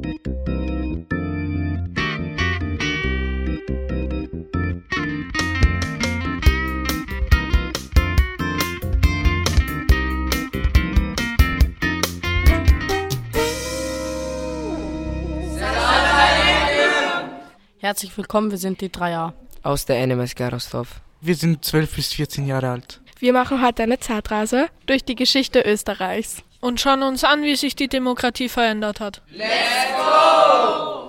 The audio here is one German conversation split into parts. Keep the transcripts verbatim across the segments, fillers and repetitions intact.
Herzlich willkommen, wir sind die Dreier. Aus der N M S Gerasdorf. Wir sind zwölf bis vierzehn Jahre alt. Wir machen heute eine Zeitreise durch die Geschichte Österreichs. Und schauen uns an, wie sich die Demokratie verändert hat. Let's go!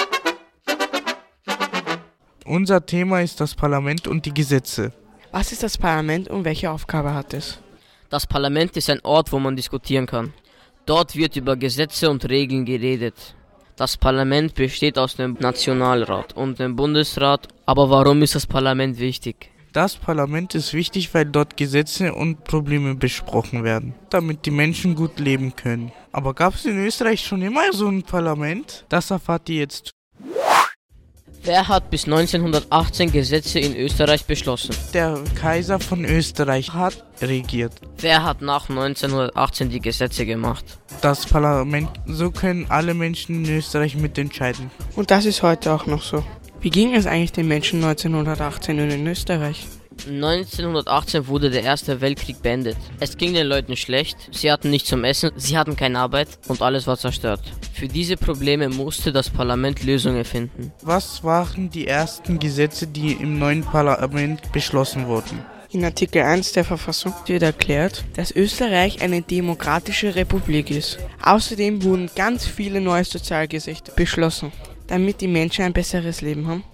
Unser Thema ist das Parlament und die Gesetze. Was ist das Parlament und welche Aufgabe hat es? Das Parlament ist ein Ort, wo man diskutieren kann. Dort wird über Gesetze und Regeln geredet. Das Parlament besteht aus dem Nationalrat und dem Bundesrat. Aber warum ist das Parlament wichtig? Das Parlament ist wichtig, weil dort Gesetze und Probleme besprochen werden, damit die Menschen gut leben können. Aber gab es in Österreich schon immer so ein Parlament? Das erfahrt ihr jetzt. Wer hat bis neunzehnhundertachtzehn Gesetze in Österreich beschlossen? Der Kaiser von Österreich hat regiert. Wer hat nach neunzehnhundertachtzehn die Gesetze gemacht? Das Parlament. So können alle Menschen in Österreich mitentscheiden. Und das ist heute auch noch so. Wie ging es eigentlich den Menschen neunzehnhundertachtzehn und in Österreich? neunzehnhundertachtzehn wurde der Erste Weltkrieg beendet. Es ging den Leuten schlecht, sie hatten nichts zum Essen, sie hatten keine Arbeit und alles war zerstört. Für diese Probleme musste das Parlament Lösungen finden. Was waren die ersten Gesetze, die im neuen Parlament beschlossen wurden? In Artikel eins der Verfassung wird erklärt, dass Österreich eine demokratische Republik ist. Außerdem wurden ganz viele neue Sozialgesetze beschlossen, damit die Menschen ein besseres Leben haben.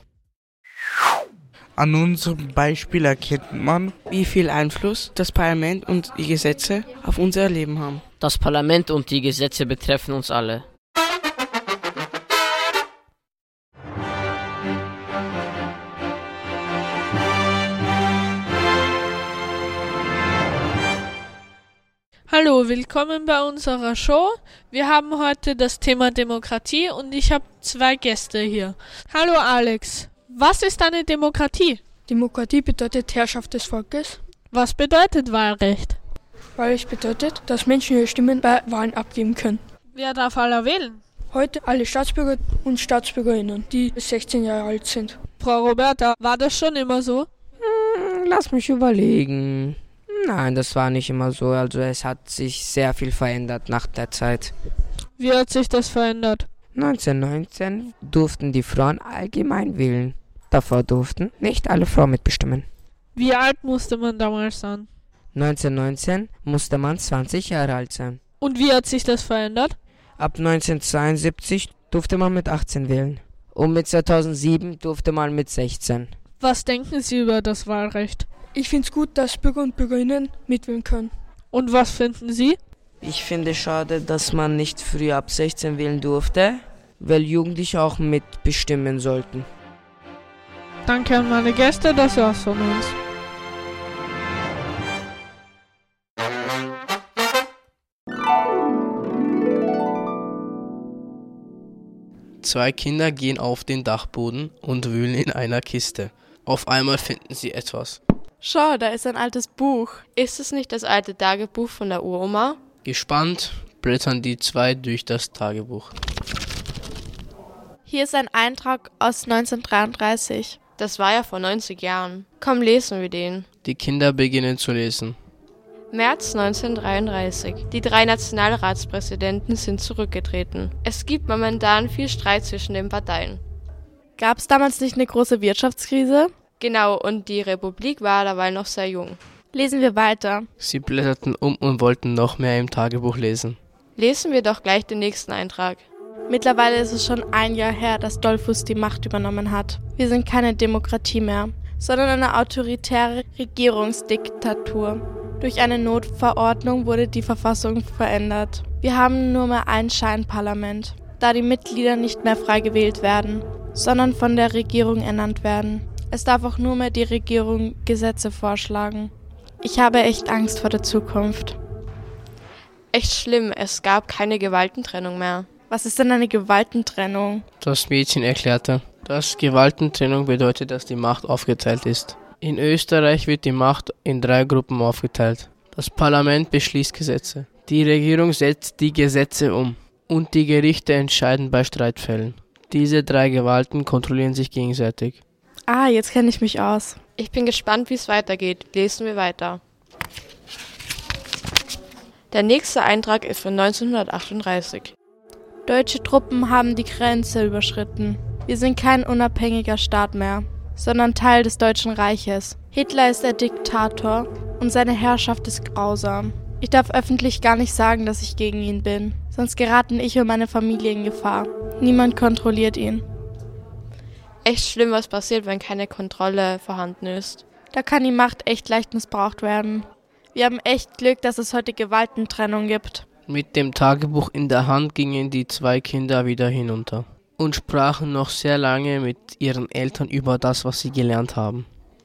An unserem Beispiel erkennt man, wie viel Einfluss das Parlament und die Gesetze auf unser Leben haben. Das Parlament und die Gesetze betreffen uns alle. Hallo, willkommen bei unserer Show. Wir haben heute das Thema Demokratie und ich habe zwei Gäste hier. Hallo Alex, was ist eine Demokratie? Demokratie bedeutet Herrschaft des Volkes. Was bedeutet Wahlrecht? Wahlrecht bedeutet, dass Menschen ihre Stimmen bei Wahlen abgeben können. Wer darf aller wählen? Heute alle Staatsbürger und Staatsbürgerinnen, die sechzehn Jahre alt sind. Frau Roberta, war das schon immer so? Hm, lass mich überlegen. Nein, das war nicht immer so. Also es hat sich sehr viel verändert nach der Zeit. Wie hat sich das verändert? neunzehnhundertneunzehn durften die Frauen allgemein wählen. Davor durften nicht alle Frauen mitbestimmen. Wie alt musste man damals sein? neunzehnhundertneunzehn musste man zwanzig Jahre alt sein. Und wie hat sich das verändert? Ab neunzehnhundertzweiundsiebzig durfte man mit achtzehn wählen. Und mit zweitausendsieben durfte man mit sechzehn. Was denken Sie über das Wahlrecht? Ich finde es gut, dass Bürger und Bürgerinnen mitwählen können. Und was finden Sie? Ich finde schade, dass man nicht früher ab sechzehn wählen durfte, weil Jugendliche auch mitbestimmen sollten. Danke an meine Gäste, das war's von uns. Zwei Kinder gehen auf den Dachboden und wühlen in einer Kiste. Auf einmal finden sie etwas. Schau, da ist ein altes Buch. Ist es nicht das alte Tagebuch von der Uroma? Gespannt blättern die zwei durch das Tagebuch. Hier ist ein Eintrag aus neunzehnhundertdreiunddreißig. Das war ja vor neunzig Jahren. Komm, lesen wir den. Die Kinder beginnen zu lesen. März neunzehnhundertdreiunddreißig. Die drei Nationalratspräsidenten sind zurückgetreten. Es gibt momentan viel Streit zwischen den Parteien. Gab es damals nicht eine große Wirtschaftskrise? Genau, und die Republik war dabei noch sehr jung. Lesen wir weiter. Sie blätterten um und wollten noch mehr im Tagebuch lesen. Lesen wir doch gleich den nächsten Eintrag. Mittlerweile ist es schon ein Jahr her, dass Dollfuß die Macht übernommen hat. Wir sind keine Demokratie mehr, sondern eine autoritäre Regierungsdiktatur. Durch eine Notverordnung wurde die Verfassung verändert. Wir haben nur mehr ein Scheinparlament, da die Mitglieder nicht mehr frei gewählt werden, sondern von der Regierung ernannt werden. Es darf auch nur mehr die Regierung Gesetze vorschlagen. Ich habe echt Angst vor der Zukunft. Echt schlimm, es gab keine Gewaltentrennung mehr. Was ist denn eine Gewaltentrennung? Das Mädchen erklärte, dass Gewaltentrennung bedeutet, dass die Macht aufgeteilt ist. In Österreich wird die Macht in drei Gruppen aufgeteilt. Das Parlament beschließt Gesetze. Die Regierung setzt die Gesetze um. Und die Gerichte entscheiden bei Streitfällen. Diese drei Gewalten kontrollieren sich gegenseitig. Ah, jetzt kenne ich mich aus. Ich bin gespannt, wie es weitergeht. Lesen wir weiter. Der nächste Eintrag ist von neunzehnhundertachtunddreißig. Deutsche Truppen haben die Grenze überschritten. Wir sind kein unabhängiger Staat mehr, sondern Teil des Deutschen Reiches. Hitler ist der Diktator und seine Herrschaft ist grausam. Ich darf öffentlich gar nicht sagen, dass ich gegen ihn bin, sonst geraten ich und meine Familie in Gefahr. Niemand kontrolliert ihn. Echt schlimm, was passiert, wenn keine Kontrolle vorhanden ist. Da kann die Macht echt leicht missbraucht werden. Wir haben echt Glück, dass es heute Gewaltentrennung gibt. Mit dem Tagebuch in der Hand gingen die zwei Kinder wieder hinunter und sprachen noch sehr lange mit ihren Eltern über das, was sie gelernt haben.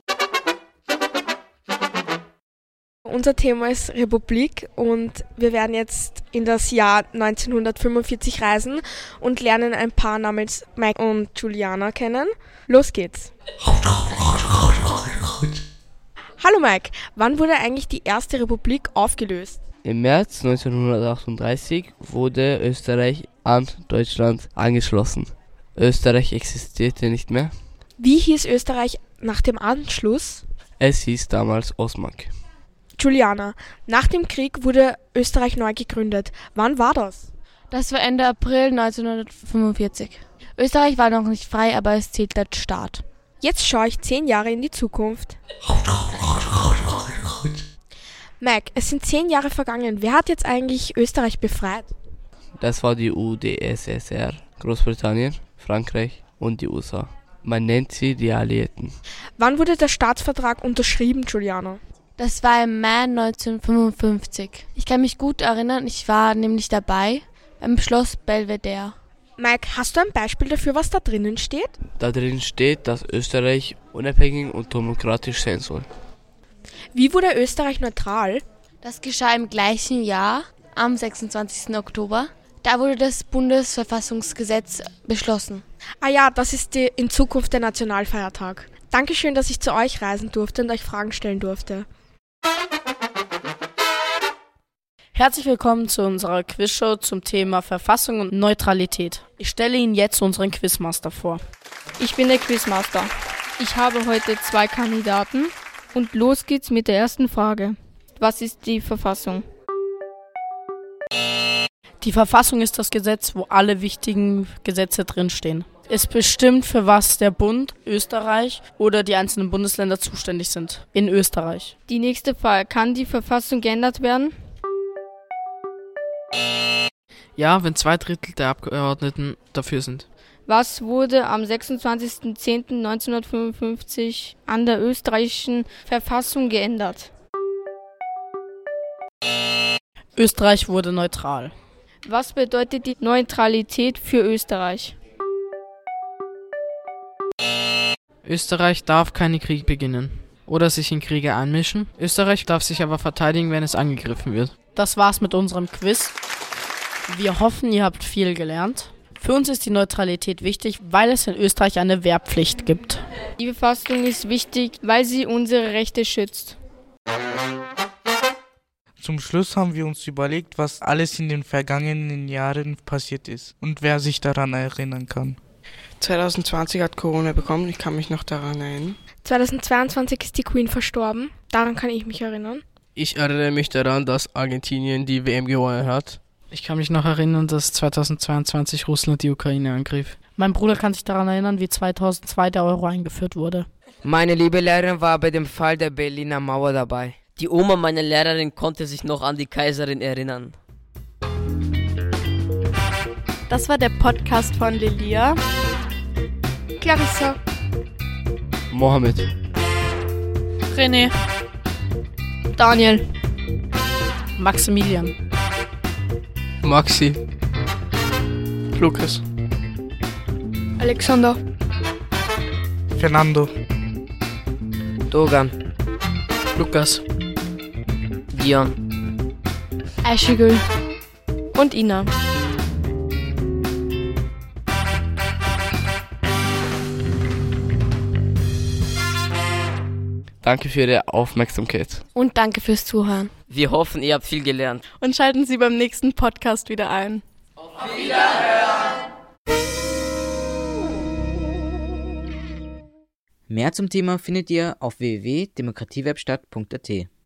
Unser Thema ist Republik und wir werden jetzt in das Jahr neunzehnhundertfünfundvierzig reisen und lernen ein Paar namens Mike und Juliana kennen. Los geht's! Hallo Mike, wann wurde eigentlich die erste Republik aufgelöst? Im März neunzehnhundertachtunddreißig wurde Österreich an Deutschland angeschlossen. Österreich existierte nicht mehr. Wie hieß Österreich nach dem Anschluss? Es hieß damals Ostmark. Juliana, nach dem Krieg wurde Österreich neu gegründet. Wann war das? Das war Ende April neunzehnhundertfünfundvierzig. Österreich war noch nicht frei, aber es zählt als Staat. Jetzt schaue ich zehn Jahre in die Zukunft. Mike, es sind zehn Jahre vergangen. Wer hat jetzt eigentlich Österreich befreit? Das war die U d S S R, Großbritannien, Frankreich und die U S A. Man nennt sie die Alliierten. Wann wurde der Staatsvertrag unterschrieben, Juliana? Das war im Mai neunzehnhundertfünfundfünfzig. Ich kann mich gut erinnern, ich war nämlich dabei beim Schloss Belvedere. Mike, hast du ein Beispiel dafür, was da drinnen steht? Da drin steht, dass Österreich unabhängig und demokratisch sein soll. Wie wurde Österreich neutral? Das geschah im gleichen Jahr, am sechsundzwanzigsten Oktober. Da wurde das Bundesverfassungsgesetz beschlossen. Ah ja, das ist die, in Zukunft der Nationalfeiertag. Dankeschön, dass ich zu euch reisen durfte und euch Fragen stellen durfte. Herzlich willkommen zu unserer Quizshow zum Thema Verfassung und Neutralität. Ich stelle Ihnen jetzt unseren Quizmaster vor. Ich bin der Quizmaster. Ich habe heute zwei Kandidaten und los geht's mit der ersten Frage. Was ist die Verfassung? Die Verfassung ist das Gesetz, wo alle wichtigen Gesetze drinstehen. Es bestimmt, für was der Bund, Österreich oder die einzelnen Bundesländer zuständig sind. In Österreich. Die nächste Frage. Kann die Verfassung geändert werden? Ja, wenn zwei Drittel der Abgeordneten dafür sind. Was wurde am sechsundzwanzigsten zehnten neunzehnhundertfünfundfünfzig an der österreichischen Verfassung geändert? Österreich wurde neutral. Was bedeutet die Neutralität für Österreich? Österreich darf keine Kriege beginnen oder sich in Kriege einmischen. Österreich darf sich aber verteidigen, wenn es angegriffen wird. Das war's mit unserem Quiz. Wir hoffen, ihr habt viel gelernt. Für uns ist die Neutralität wichtig, weil es in Österreich eine Wehrpflicht gibt. Die Verfassung ist wichtig, weil sie unsere Rechte schützt. Zum Schluss haben wir uns überlegt, was alles in den vergangenen Jahren passiert ist und wer sich daran erinnern kann. zwanzig zwanzig hat Corona bekommen, ich kann mich noch daran erinnern. zweitausendzweiundzwanzig ist die Queen verstorben, daran kann ich mich erinnern. Ich erinnere mich daran, dass Argentinien die W M gewonnen hat. Ich kann mich noch erinnern, dass zweitausendzweiundzwanzig Russland die Ukraine angriff. Mein Bruder kann sich daran erinnern, wie zweitausendzwei der Euro eingeführt wurde. Meine liebe Lehrerin war bei dem Fall der Berliner Mauer dabei. Die Oma meiner Lehrerin konnte sich noch an die Kaiserin erinnern. Das war der Podcast von Lilia, Clarissa, Mohammed, René, Daniel, Maximilian, Maxi, Lukas, Alexander, Fernando, Dogan, Lukas, Dion, Aishigül und Ina. danke für Ihre Aufmerksamkeit. Und danke fürs Zuhören. Wir hoffen, ihr habt viel gelernt. und schalten Sie beim nächsten Podcast wieder ein. Auf Auf Wiederhören! Mehr zum Thema findet ihr auf w w w punkt demokratiewerkstatt punkt a t.